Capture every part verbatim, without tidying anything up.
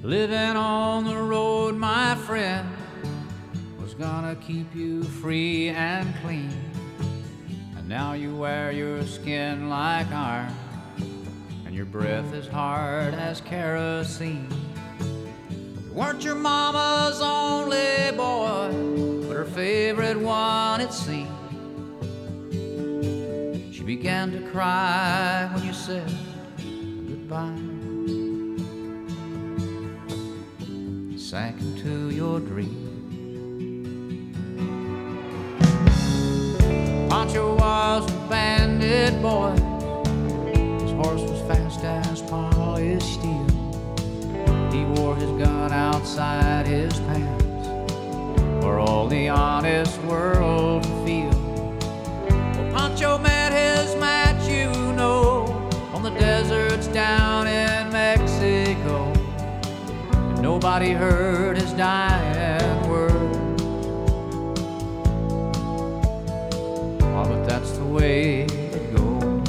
Living on the road, my friend, was gonna keep you free and clean. And now you wear your skin like iron, and your breath is hard as kerosene. You weren't your mama's only boy, but her favorite one, it seemed. She began to cry when you said goodbye. Sank into your dream. Pancho was a bandit boy. His horse was fast as polished steel. He wore his gun outside his pants for all the honest world to feel. Well, Pancho met his match, you know, on the deserts down in Mexico. Nobody heard his dying words. Oh, but that's the way it goes.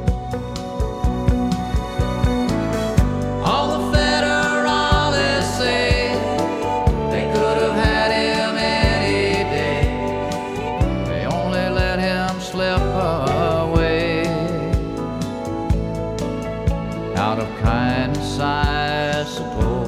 All the federales say they could have had him any day. They only let him slip away. Out of kindness, I suppose.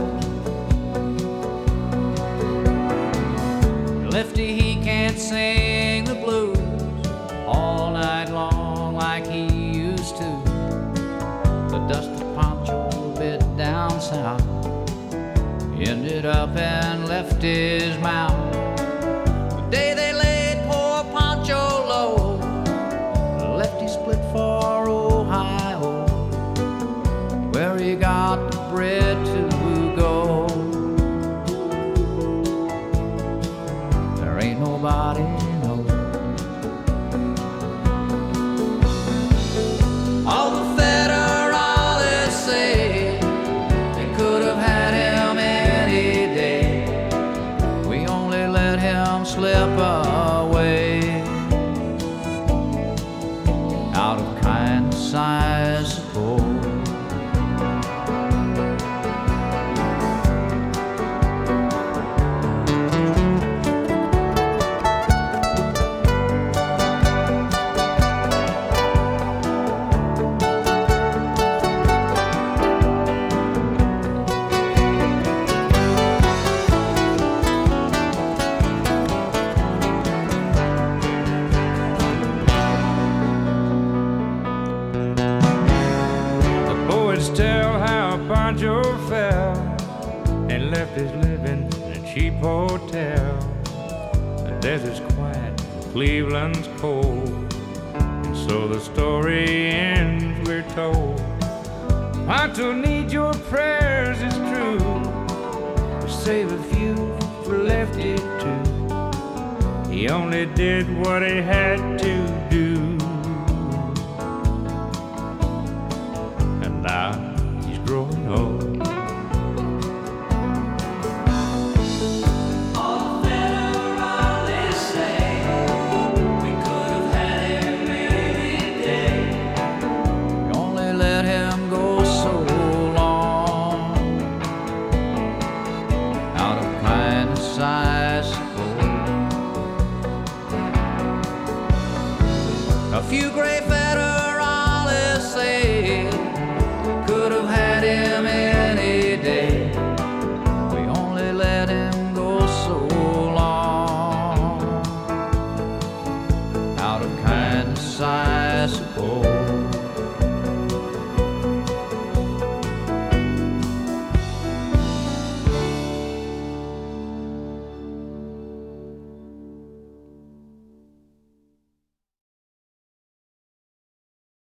Lefty, he can't sing the blues all night long like he used to. The dust of Pancho bit down south ended up and left his mouth. The day they laid poor Pancho low, Lefty split for Ohio, where he got the bread to go. Ain't nobody knows. All the federales say they could have had him any day. We only let him slip away. Out of kindness, I suppose. Tell how Pancho fell and left his living in a cheap hotel. The desert's quiet, Cleveland's cold, and so the story ends, we're told. Pancho needs your prayers, it's true, to save a few for Lefty too. He only did what he had to do. Now he's growing old. All the federales say we could have had him any day. We only let him go so long. Out of kindness, I suppose. A few gray